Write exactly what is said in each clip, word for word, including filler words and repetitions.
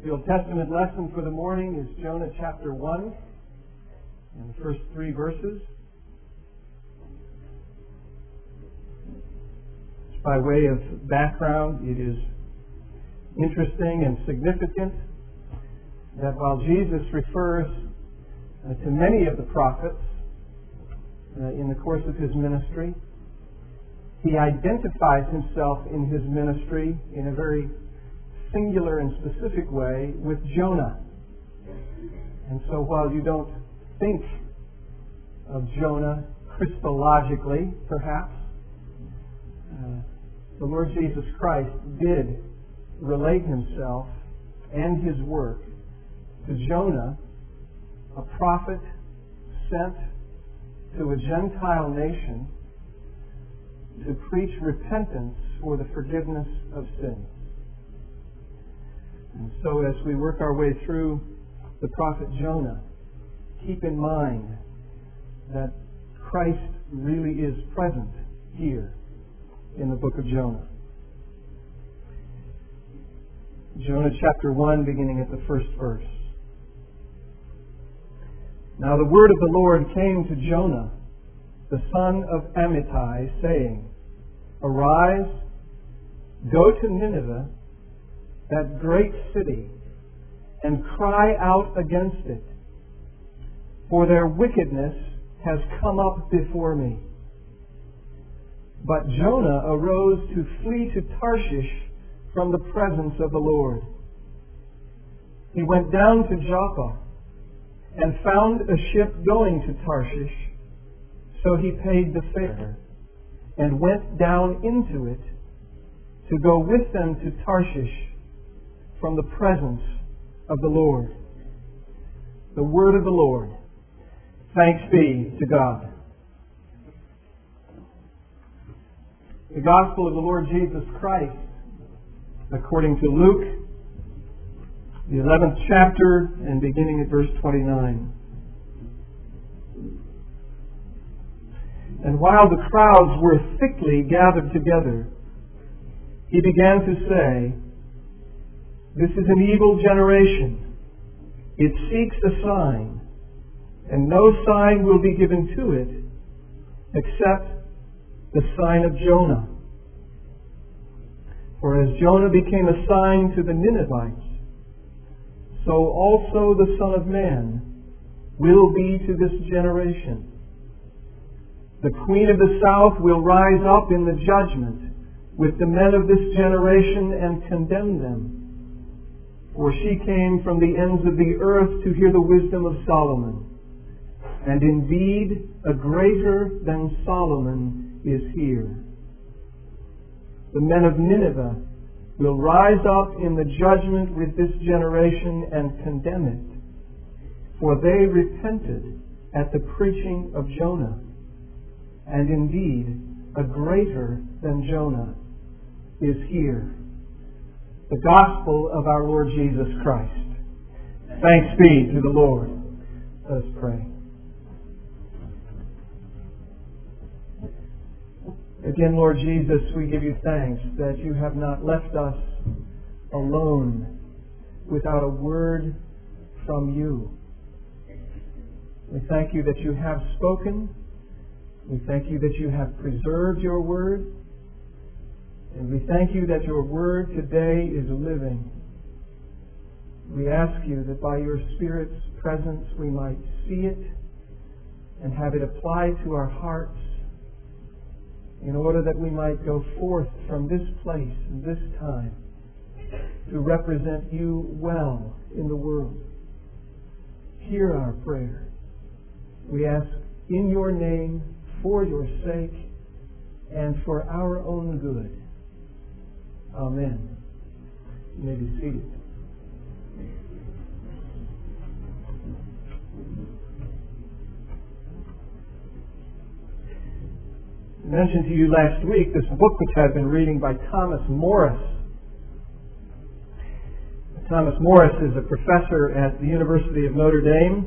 The Old Testament lesson for the morning is Jonah chapter one and the first three verses. By way of background, it is interesting and significant that while Jesus refers uh, to many of the prophets uh, in the course of his ministry, he identifies himself in his ministry in a very singular and specific way with Jonah. And so while you don't think of Jonah Christologically, perhaps, uh, the Lord Jesus Christ did relate himself and his work to Jonah, a prophet sent to a Gentile nation to preach repentance for the forgiveness of sins. And so as we work our way through the prophet Jonah, keep in mind that Christ really is present here in the book of Jonah. Jonah chapter one, beginning at the first verse. Now the word of the Lord came to Jonah, the son of Amittai, saying, Arise, go to Nineveh, that great city, and cry out against it, for their wickedness has come up before me. But Jonah arose to flee to Tarshish from the presence of the Lord. He went down to Joppa and found a ship going to Tarshish, so he paid the fare and went down into it to go with them to Tarshish from the presence of the Lord. The word of the Lord. Thanks be to God. The Gospel of the Lord Jesus Christ, according to Luke, the eleventh chapter, and beginning at verse twenty-nine. And while the crowds were thickly gathered together, he began to say, This is an evil generation. It seeks a sign, and no sign will be given to it except the sign of Jonah. For as Jonah became a sign to the Ninevites, so also the Son of Man will be to this generation. The Queen of the South will rise up in the judgment with the men of this generation and condemn them. For she came from the ends of the earth to hear the wisdom of Solomon. And indeed, a greater than Solomon is here. The men of Nineveh will rise up in the judgment with this generation and condemn it. For they repented at the preaching of Jonah. And indeed, a greater than Jonah is here. The gospel of our Lord Jesus Christ. Thanks be to the Lord. Let us pray. Again, Lord Jesus, we give you thanks that you have not left us alone without a word from you. We thank you that you have spoken. We thank you that you have preserved your word. And we thank you that your word today is living. We ask you that by your Spirit's presence we might see it and have it applied to our hearts in order that we might go forth from this place and this time to represent you well in the world. Hear our prayer. We ask in your name, for your sake, and for our own good. Amen. You may be seated. I mentioned to you last week this book which I've been reading by Thomas Morris. Thomas Morris is a professor at the University of Notre Dame,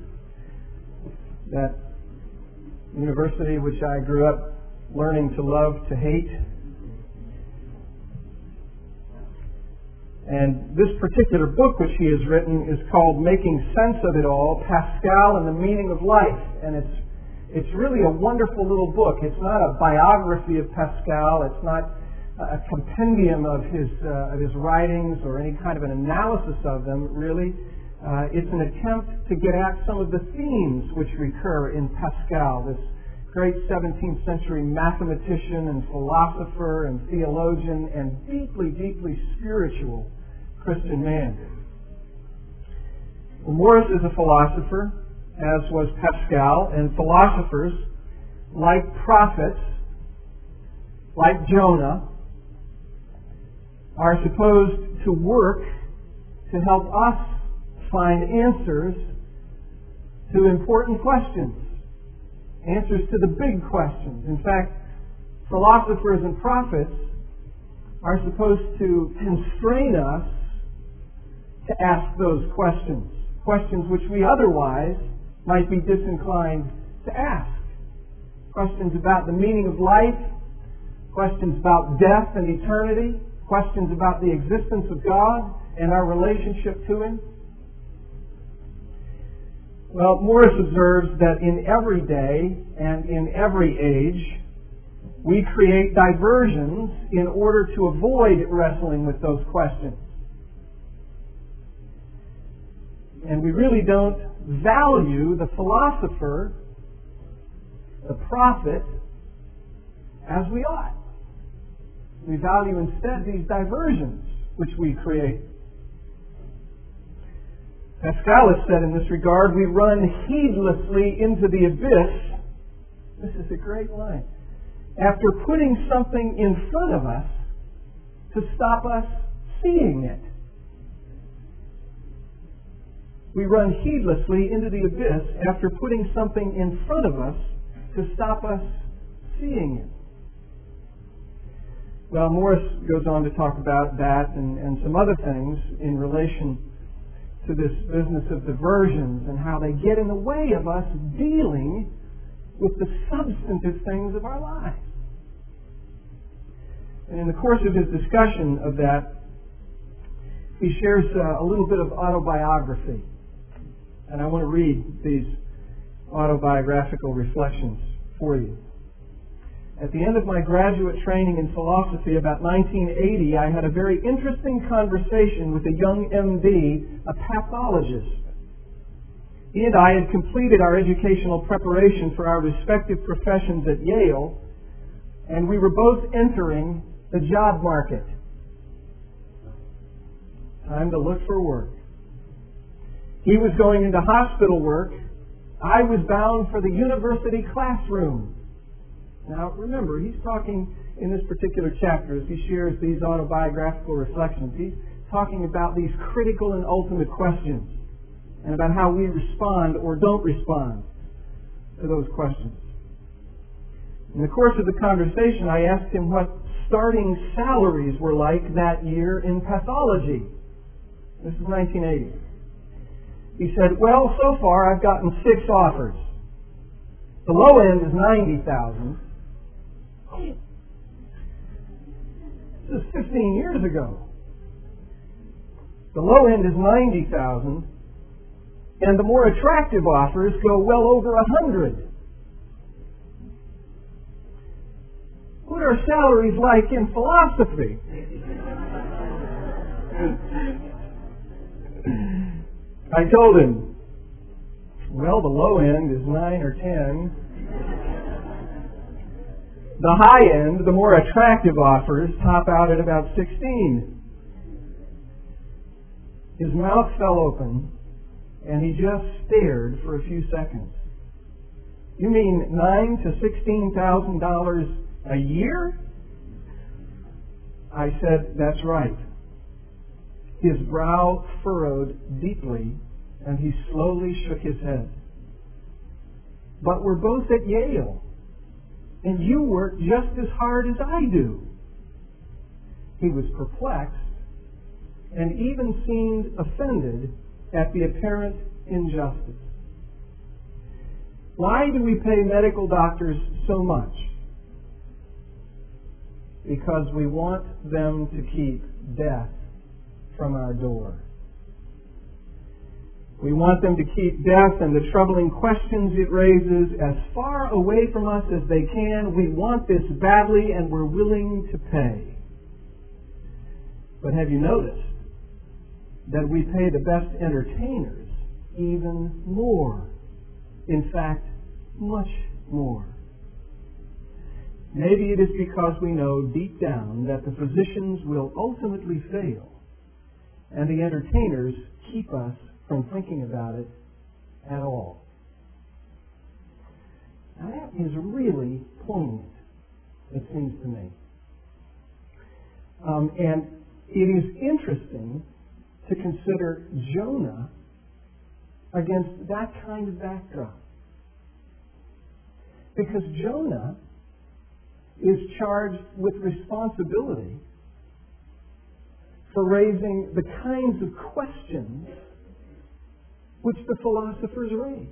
that university which I grew up learning to love, to hate. And this particular book which he has written is called Making Sense of It All, Pascal and the Meaning of Life. And it's it's really a wonderful little book. It's not a biography of Pascal. It's not a compendium of his uh, of his writings or any kind of an analysis of them, really. Uh, it's an attempt to get at some of the themes which recur in Pascal, this great seventeenth century mathematician and philosopher and theologian and deeply, deeply spiritual Christian man. Well, Morris is a philosopher, as was Pascal, and philosophers, like prophets, like Jonah, are supposed to work to help us find answers to important questions, answers to the big questions. In fact, philosophers and prophets are supposed to constrain us to ask those questions, questions which we otherwise might be disinclined to ask. Questions about the meaning of life, questions about death and eternity, questions about the existence of God and our relationship to Him. Well, Morris observes that in every day and in every age, we create diversions in order to avoid wrestling with those questions. And we really don't value the philosopher, the prophet, as we ought. We value instead these diversions which we create. Pascal has said in this regard, we run heedlessly into the abyss. This is a great line. After putting something in front of us to stop us seeing it. We run heedlessly into the abyss after putting something in front of us to stop us seeing it. Well, Morris goes on to talk about that and, and some other things in relation to this business of diversions and how they get in the way of us dealing with the substantive things of our lives. And in the course of his discussion of that, he shares uh, a little bit of autobiography. And I want to read these autobiographical reflections for you. At the end of my graduate training in philosophy about nineteen eighty, I had a very interesting conversation with a young M D, a pathologist. He and I had completed our educational preparation for our respective professions at Yale, and we were both entering the job market. Time to look for work. He was going into hospital work. I was bound for the university classroom. Now, remember, he's talking in this particular chapter, as he shares these autobiographical reflections, he's talking about these critical and ultimate questions and about how we respond or don't respond to those questions. In the course of the conversation, I asked him what starting salaries were like that year in pathology. This is nineteen eighty. He said, well, so far I've gotten six offers. The low end is ninety thousand dollars. This is fifteen years ago. The low end is ninety thousand dollars, and the more attractive offers go well over one hundred thousand dollars. What are salaries like in philosophy? I told him, well, the low end is nine or ten. The high end, the more attractive offers, top out at about sixteen. His mouth fell open, and he just stared for a few seconds. You mean nine to sixteen thousand dollars a year? I said, that's right. His brow furrowed deeply, and he slowly shook his head. But we're both at Yale. And you work just as hard as I do. He was perplexed and even seemed offended at the apparent injustice. Why do we pay medical doctors so much? Because we want them to keep death from our door. We want them to keep death and the troubling questions it raises as far away from us as they can. We want this badly, and we're willing to pay. But have you noticed that we pay the best entertainers even more? In fact, much more. Maybe it is because we know deep down that the physicians will ultimately fail, and the entertainers keep us from thinking about it at all. Now that is really poignant, it seems to me. Um, and it is interesting to consider Jonah against that kind of backdrop. Because Jonah is charged with responsibility for raising the kinds of questions which the philosophers raise.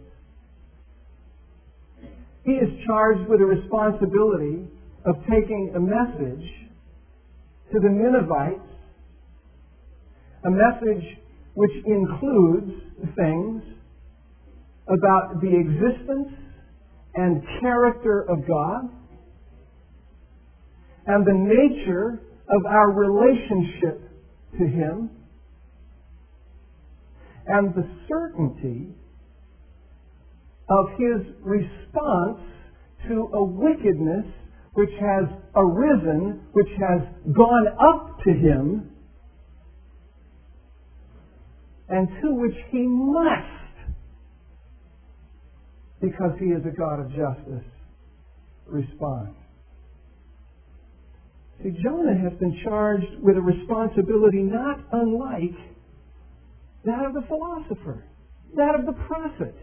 He is charged with a responsibility of taking a message to the Ninevites, a message which includes things about the existence and character of God and the nature of our relationship to Him and the certainty of His response to a wickedness which has arisen, which has gone up to Him, and to which He must, because He is a God of justice, respond. See, Jonah has been charged with a responsibility not unlike that of the philosopher, that of the prophet.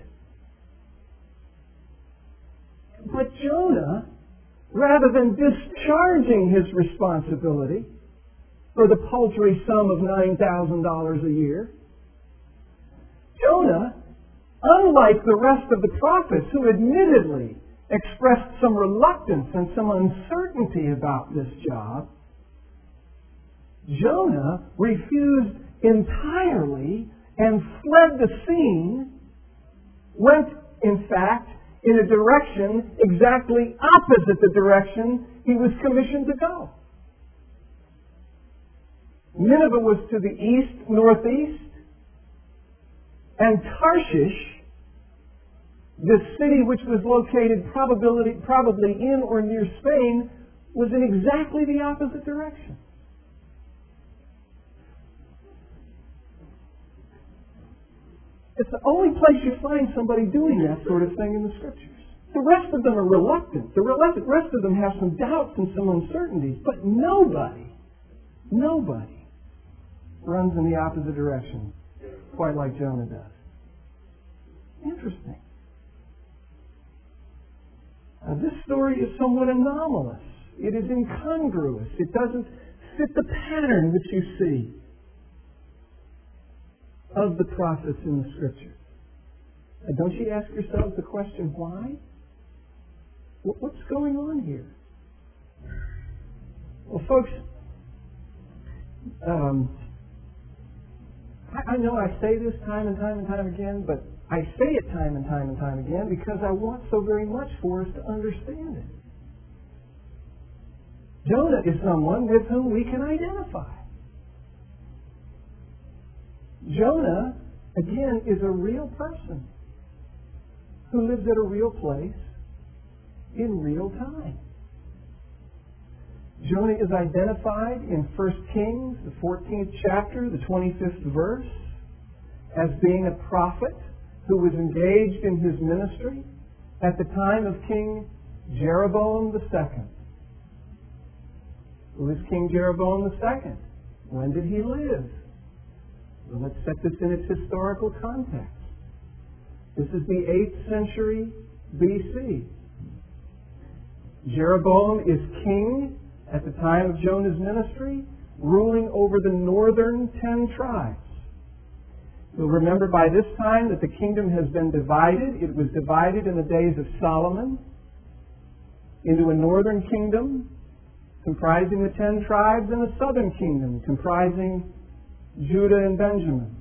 But Jonah, rather than discharging his responsibility for the paltry sum of nine thousand dollars a year, Jonah, unlike the rest of the prophets who admittedly expressed some reluctance and some uncertainty about this job, Jonah refused entirely and fled the scene, went, in fact, in a direction exactly opposite the direction he was commissioned to go. Nineveh was to the east, northeast, and Tarshish, the city which was located probably, probably in or near Spain, was in exactly the opposite direction. It's the only place you find somebody doing that sort of thing in the Scriptures. The rest of them are reluctant. The rest of them have some doubts and some uncertainties. But nobody, nobody runs in the opposite direction quite like Jonah does. Interesting. Now, this story is somewhat anomalous. It is incongruous. It doesn't fit the pattern which you see of the prophets in the Scriptures. And don't you ask yourselves the question, why? What's going on here? Well, folks, um, I, I know I say this time and time and time again, but I say it time and time and time again because I want so very much for us to understand it. Jonah is someone with whom we can identify. Jonah, again, is a real person who lives at a real place in real time. Jonah is identified in First Kings, the fourteenth chapter, the twenty-fifth verse, as being a prophet who was engaged in his ministry at the time of King Jeroboam the second. Who is King Jeroboam the second? When did he live? Well, let's set this in its historical context. This is the eighth century B C. Jeroboam is king at the time of Jonah's ministry, ruling over the northern ten tribes. You'll remember by this time that the kingdom has been divided. It was divided in the days of Solomon into a northern kingdom comprising the ten tribes and a southern kingdom comprising Judah and Benjamin.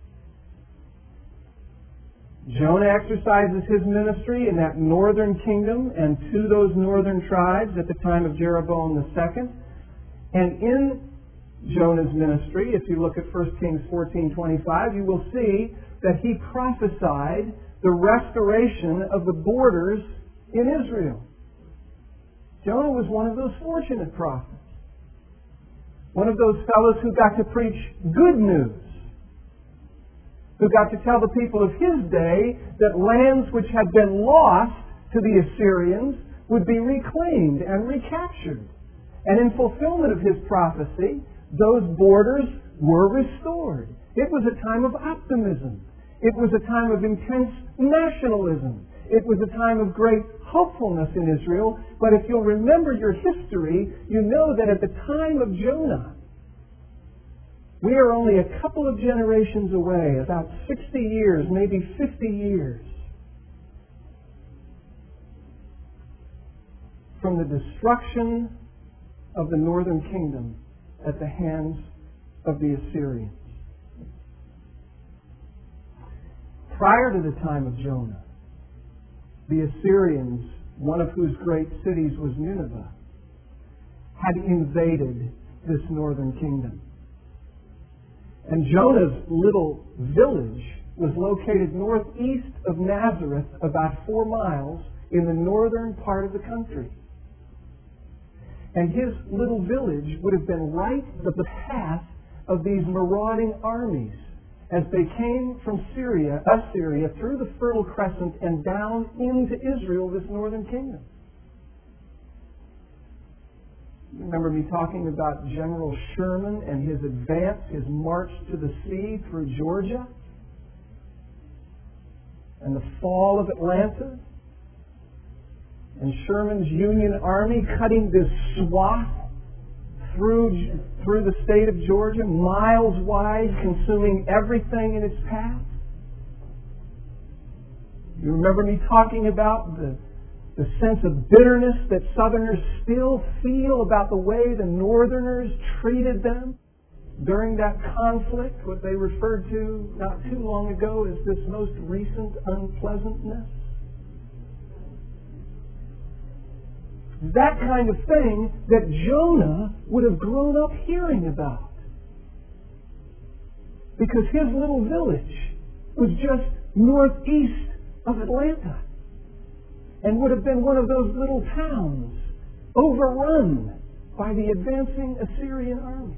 Jonah exercises his ministry in that northern kingdom and to those northern tribes at the time of Jeroboam the second. And in Jonah's ministry, if you look at First Kings fourteen twenty-five, you will see that he prophesied the restoration of the borders in Israel. Jonah was one of those fortunate prophets. One of those fellows who got to preach good news. Who got to tell the people of his day that lands which had been lost to the Assyrians would be reclaimed and recaptured. And in fulfillment of his prophecy, those borders were restored. It was a time of optimism. It was a time of intense nationalism. It was a time of great hopefulness in Israel. But if you'll remember your history, you know that at the time of Jonah, we are only a couple of generations away, about sixty years, maybe fifty years, from the destruction of the northern kingdom at the hands of the Assyrians. Prior to the time of Jonah, the Assyrians, one of whose great cities was Nineveh, had invaded this northern kingdom. And Jonah's little village was located northeast of Nazareth, about four miles in the northern part of the country. And his little village would have been right at the path of these marauding armies as they came from Syria, Assyria, through the Fertile Crescent and down into Israel, this northern kingdom. Remember me talking about General Sherman and his advance, his march to the sea through Georgia? And the fall of Atlanta? And Sherman's Union Army cutting this swath through, through the state of Georgia, miles wide, consuming everything in its path? You remember me talking about the The sense of bitterness that Southerners still feel about the way the Northerners treated them during that conflict, what they referred to not too long ago as this most recent unpleasantness. That kind of thing that Jonah would have grown up hearing about. Because his little village was just northeast of Atlanta. And would have been one of those little towns overrun by the advancing Assyrian army.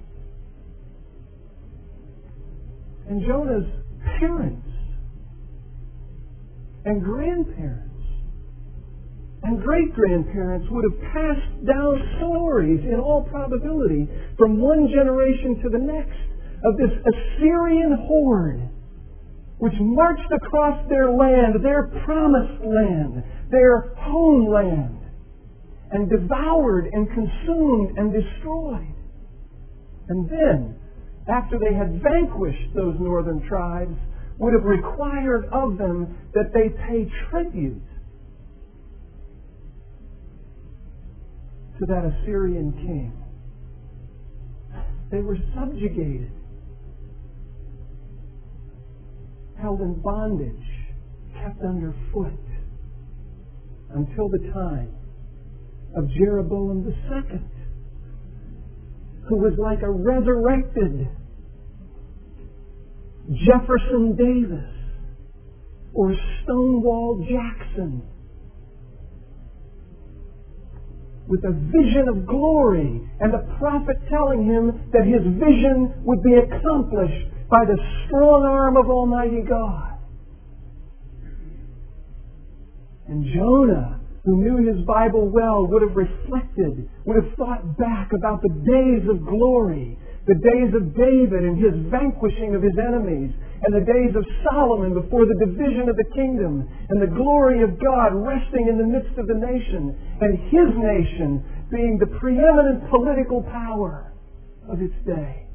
And Jonah's parents and grandparents and great-grandparents would have passed down stories, in all probability, from one generation to the next, of this Assyrian horde which marched across their land, their promised land, their homeland, and devoured and consumed and destroyed. And then, after they had vanquished those northern tribes, would have required of them that they pay tribute to that Assyrian king. They were subjugated, held in bondage, kept underfoot, until the time of Jeroboam the second, who was like a resurrected Jefferson Davis or Stonewall Jackson, with a vision of glory and a prophet telling him that his vision would be accomplished by the strong arm of Almighty God. And Jonah, who knew his Bible well, would have reflected, would have thought back about the days of glory, the days of David and his vanquishing of his enemies, and the days of Solomon before the division of the kingdom, and the glory of God resting in the midst of the nation, and his nation being the preeminent political power of its day.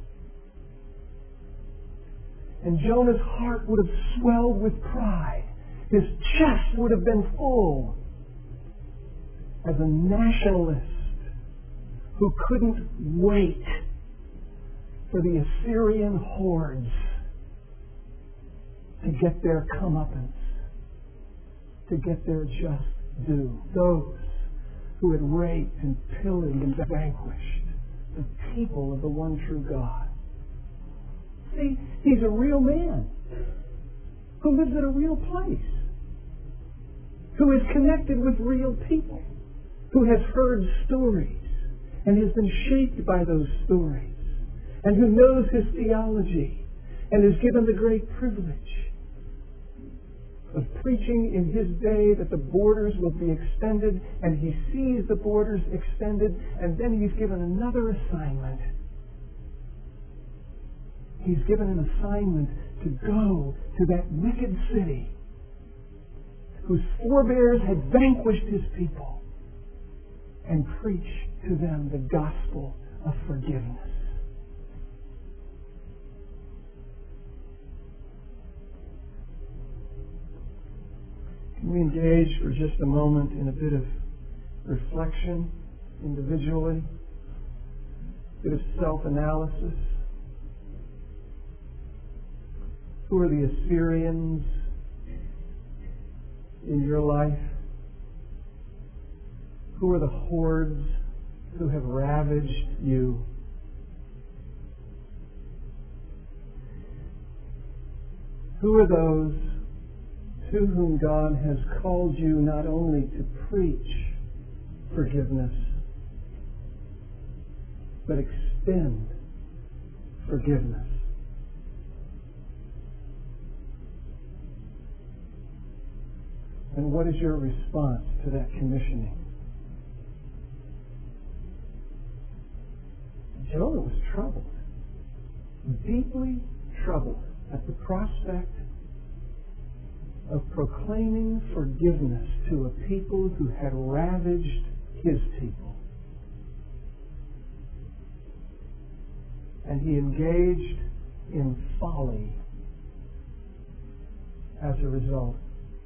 And Jonah's heart would have swelled with pride. His chest would have been full as a nationalist who couldn't wait for the Assyrian hordes to get their comeuppance, to get their just due. Those who had raped and pillaged and vanquished the people of the one true God. See, he's a real man who lives in a real place, who is connected with real people, who has heard stories and has been shaped by those stories, and who knows his theology and is given the great privilege of preaching in his day that the borders will be extended, and he sees the borders extended, and then he's given another assignment. He's given an assignment to go to that wicked city whose forebears had vanquished his people and preach to them the gospel of forgiveness. Can we engage for just a moment in a bit of reflection individually, a bit of self-analysis? Who are the Assyrians in your life? Who are the hordes who have ravaged you? Who are those to whom God has called you not only to preach forgiveness, but extend forgiveness? And what is your response to that commissioning? Jonah was troubled, deeply troubled at the prospect of proclaiming forgiveness to a people who had ravaged his people. And he engaged in folly as a result.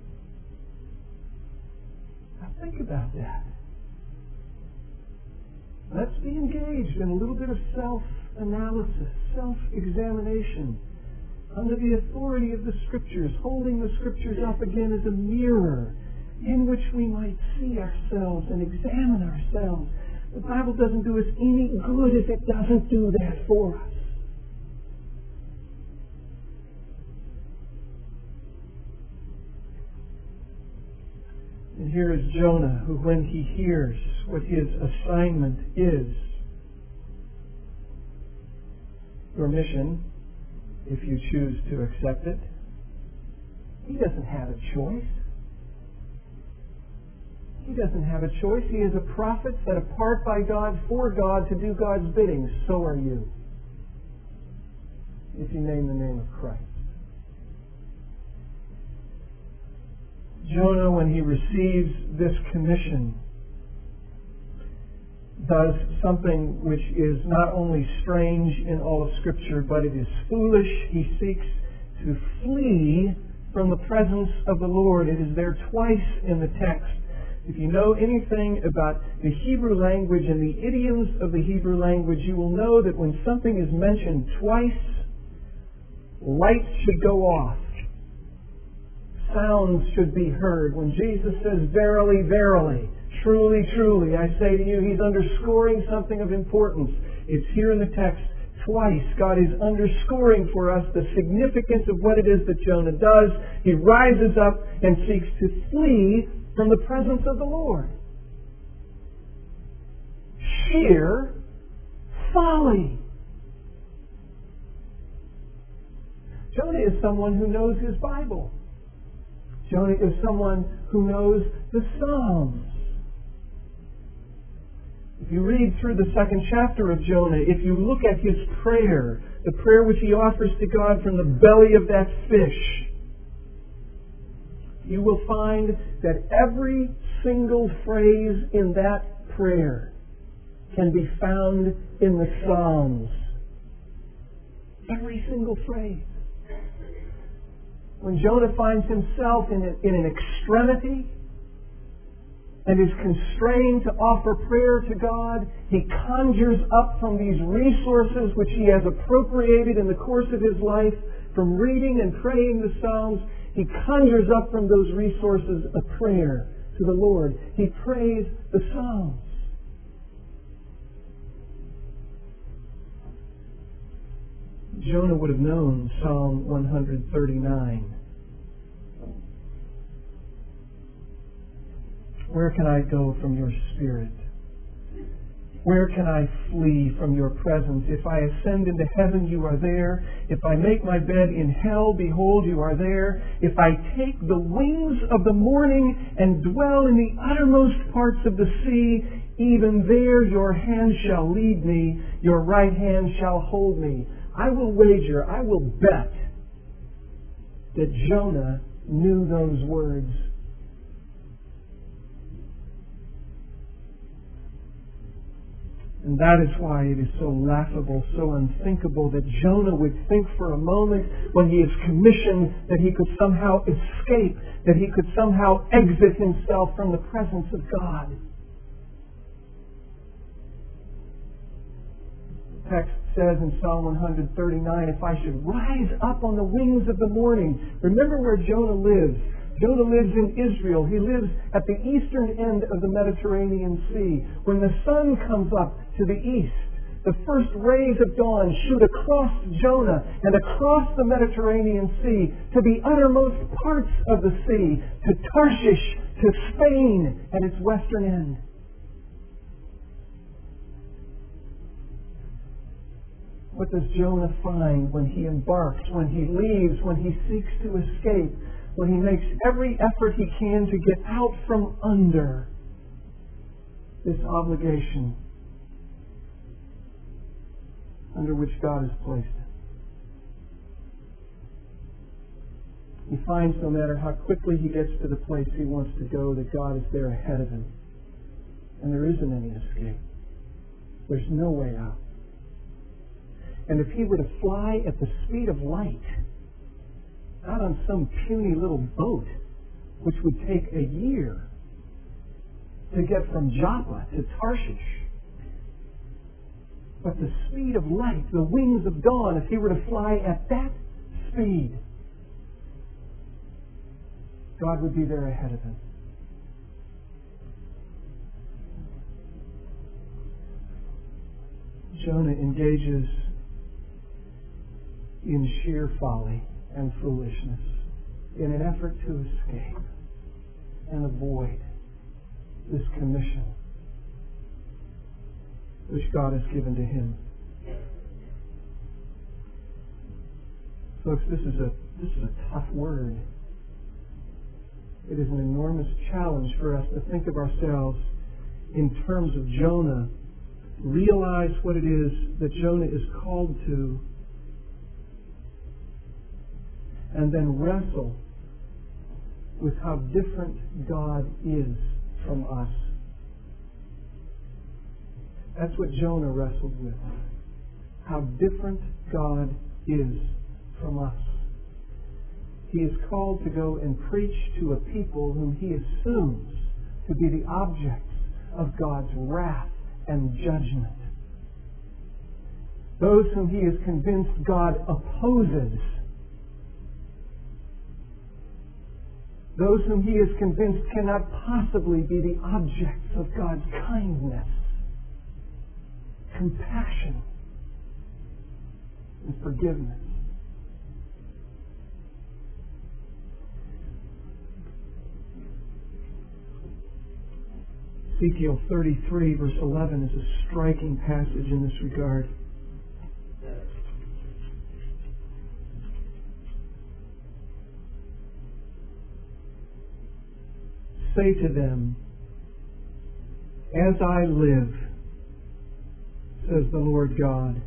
Now think about that. Let's be engaged in a little bit of self-analysis, self-examination, under the authority of the Scriptures, holding the Scriptures up again as a mirror in which we might see ourselves and examine ourselves. The Bible doesn't do us any good if it doesn't do that for us. And here is Jonah, who when he hears what his assignment is, your mission, if you choose to accept it, he doesn't have a choice. He doesn't have a choice. He is a prophet set apart by God for God to do God's bidding. So are you, if you name the name of Christ. Jonah, when he receives this commission, does something which is not only strange in all of Scripture, but it is foolish. He seeks to flee from the presence of the Lord. It is there twice in the text. If you know anything about the Hebrew language and the idioms of the Hebrew language, you will know that when something is mentioned twice, lights should go off. Sounds should be heard. When Jesus says, "Verily, verily," "Truly, truly, I say to you," he's underscoring something of importance. It's here in the text twice. God is underscoring for us the significance of what it is that Jonah does. He rises up and seeks to flee from the presence of the Lord. Sheer folly. Jonah is someone who knows his Bible. Jonah is someone who knows the Psalms. If you read through the second chapter of Jonah, if you look at his prayer, the prayer which he offers to God from the belly of that fish, you will find that every single phrase in that prayer can be found in the Psalms. Every single phrase. When Jonah finds himself in, a, in an extremity, and is constrained to offer prayer to God, he conjures up from these resources which he has appropriated in the course of his life, from reading and praying the Psalms, he conjures up from those resources a prayer to the Lord. He prays the Psalms. Jonah would have known Psalm one thirty-nine. Where can I go from your Spirit? Where can I flee from your presence? If I ascend into heaven, you are there. If I make my bed in hell, behold, you are there. If I take the wings of the morning and dwell in the uttermost parts of the sea, even there your hand shall lead me, your right hand shall hold me. I will wager, I will bet that Jonah knew those words. And that is why it is so laughable, so unthinkable that Jonah would think for a moment, when he is commissioned, that he could somehow escape, that he could somehow exit himself from the presence of God. The text says in Psalm one thirty-nine, if I should rise up on the wings of the morning. Remember where Jonah lives. Jonah lives in Israel. He lives at the eastern end of the Mediterranean Sea. When the sun comes up to the east, the first rays of dawn shoot across Jonah and across the Mediterranean Sea to the uttermost parts of the sea, to Tarshish, to Spain at its western end. What does Jonah find when he embarks, when he leaves, when he seeks to escape, when he makes every effort he can to get out from under this obligation under which God has placed him? He finds no matter how quickly he gets to the place he wants to go, that God is there ahead of him. And there isn't any escape. There's no way out. And if he were to fly at the speed of light, not on some puny little boat, which would take a year to get from Joppa to Tarshish, but the speed of light, the wings of dawn, if he were to fly at that speed, God would be there ahead of him. Jonah engages in sheer folly and foolishness in an effort to escape and avoid this commission which God has given to him. Folks, this is a this is a tough word. It is an enormous challenge for us to think of ourselves in terms of Jonah, realize what it is that Jonah is called to, and then wrestle with how different God is from us. That's what Jonah wrestled with. How different God is from us. He is called to go and preach to a people whom he assumes to be the objects of God's wrath and judgment. Those whom he is convinced God opposes. Those whom he is convinced cannot possibly be the objects of God's kindness, compassion, and forgiveness. Ezekiel thirty-three, verse eleven, is a striking passage in this regard. Say to them, as I live, says the Lord God,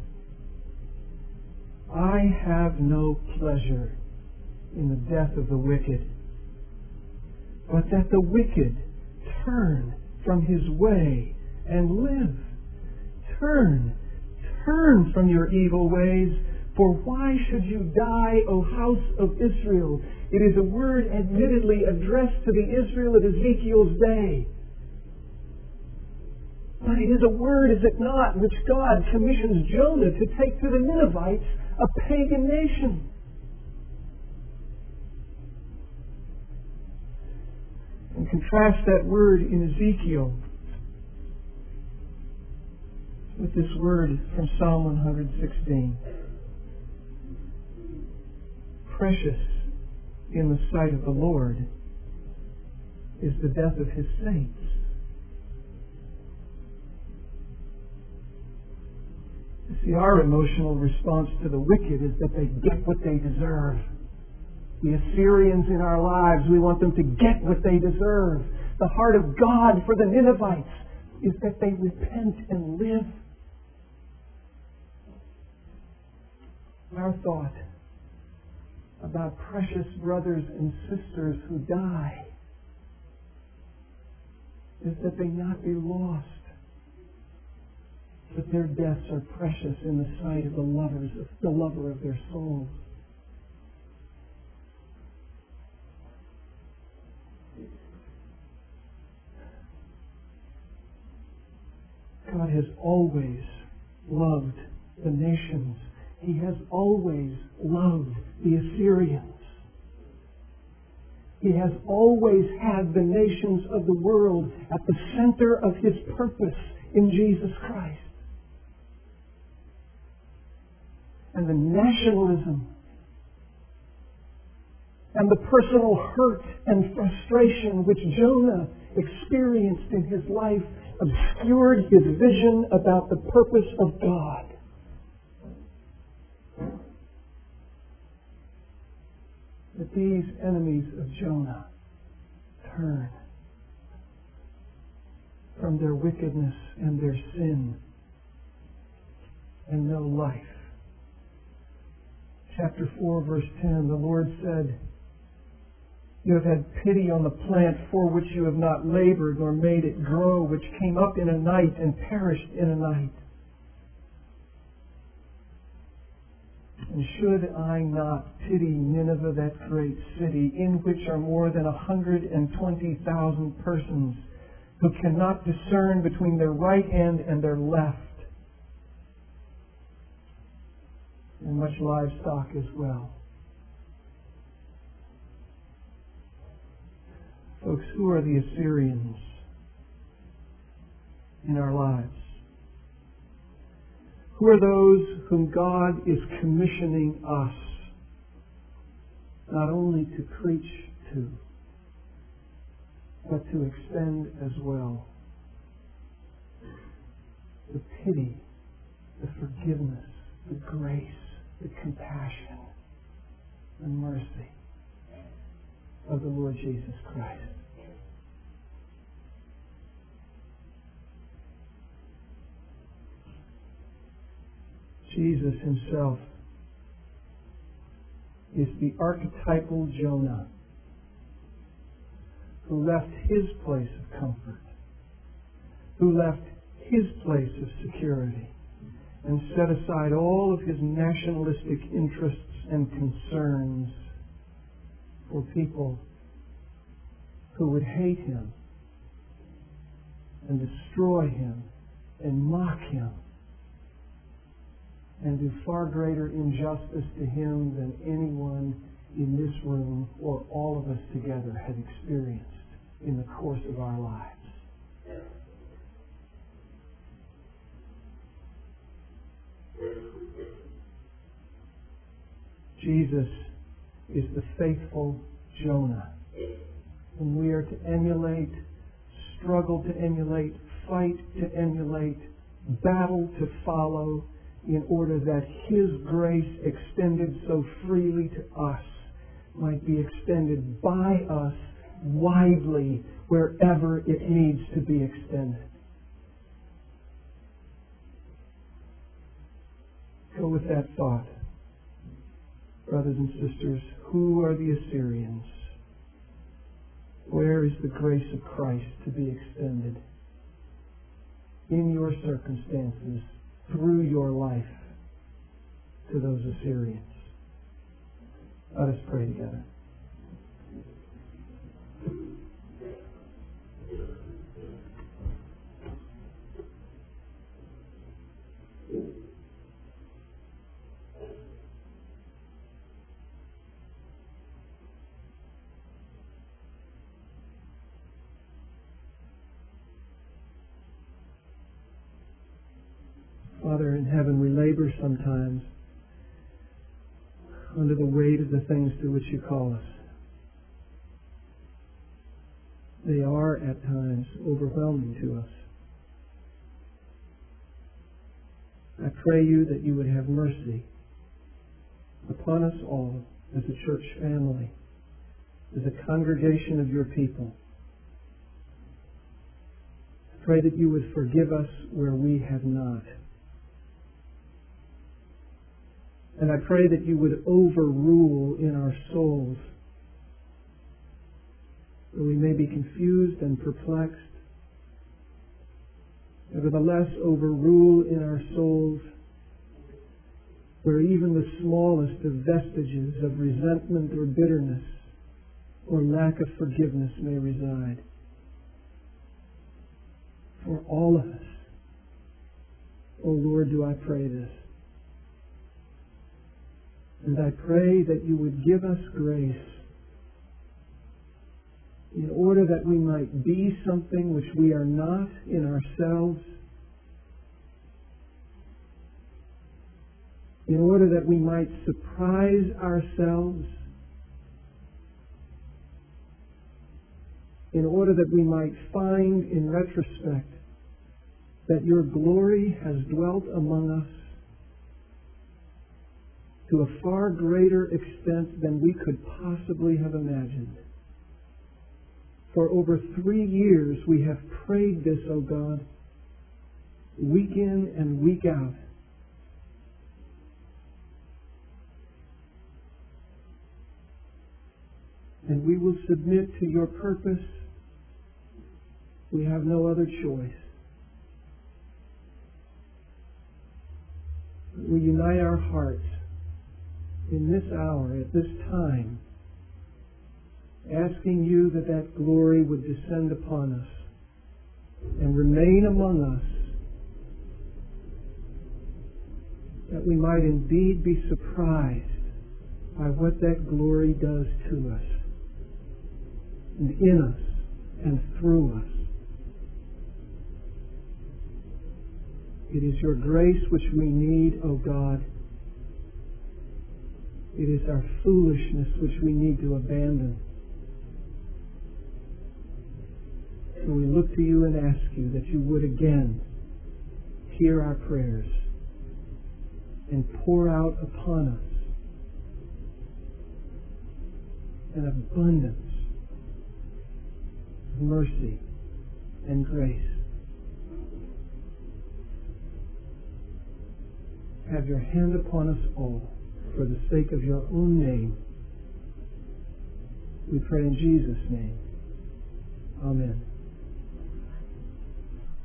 I have no pleasure in the death of the wicked, but that the wicked turn from his way and live. Turn, turn from your evil ways, for why should you die, O house of Israel? It is a word admittedly addressed to the Israel of Ezekiel's day. But it is a word, is it not, which God commissions Jonah to take to the Ninevites, a pagan nation. And contrast that word in Ezekiel with this word from Psalm one sixteen. Precious in the sight of the Lord is the death of His saints. You see, our emotional response to the wicked is that they get what they deserve. The Assyrians in our lives, we want them to get what they deserve. The heart of God for the Ninevites is that they repent and live. Our thought about precious brothers and sisters who die is that they not be lost, that their deaths are precious in the sight of the lovers, of the lover of their souls. God has always loved the nations. He has always loved the Assyrians. He has always had the nations of the world at the center of His purpose in Jesus Christ. And the nationalism and the personal hurt and frustration which Jonah experienced in his life obscured his vision about the purpose of God. That these enemies of Jonah turn from their wickedness and their sin and know life. Chapter four, verse ten, the Lord said, "You have had pity on the plant for which you have not labored nor made it grow, which came up in a night and perished in a night. And should I not pity Nineveh, that great city, in which are more than a hundred and twenty thousand persons, who cannot discern between their right hand and their left, and much livestock as well?" Folks, who are the Assyrians in our lives? Who are those whom God is commissioning us not only to preach to, but to extend as well the pity, the forgiveness, the grace, the compassion, the mercy of the Lord Jesus Christ? Jesus Himself is the archetypal Jonah who left His place of comfort, who left His place of security, and set aside all of his nationalistic interests and concerns for people who would hate Him and destroy Him and mock Him and do far greater injustice to Him than anyone in this room or all of us together had experienced in the course of our lives. Jesus is the faithful Jonah, whom we are to emulate, struggle to emulate, fight to emulate, battle to follow, in order that His grace extended so freely to us might be extended by us widely wherever it needs to be extended. So with that thought, brothers and sisters, who are the Assyrians? Where is the grace of Christ to be extended in your circumstances, through your life, to those Assyrians? Let us pray together. Father in heaven, we labor sometimes under the weight of the things to which you call us. They are at times overwhelming to us. I pray you that you would have mercy upon us all as a church family, as a congregation of your people. I pray that you would forgive us where we have not. And I pray that you would overrule in our souls where we may be confused and perplexed. Nevertheless, overrule in our souls where even the smallest of vestiges of resentment or bitterness or lack of forgiveness may reside. For all of us, O Lord, do I pray this. And I pray that you would give us grace in order that we might be something which we are not in ourselves, in order that we might surprise ourselves, in order that we might find in retrospect that your glory has dwelt among us to a far greater extent than we could possibly have imagined. For over three years we have prayed this, O God, week in and week out. And we will submit to your purpose. We have no other choice. We unite our hearts in this hour, at this time, asking you that that glory would descend upon us and remain among us, that we might indeed be surprised by what that glory does to us and in us and through us. It is your grace which we need, O God. It is our foolishness which we need to abandon. So we look to you and ask you that you would again hear our prayers and pour out upon us an abundance of mercy and grace. Have your hand upon us all for the sake of your own name. We pray in Jesus' name. Amen.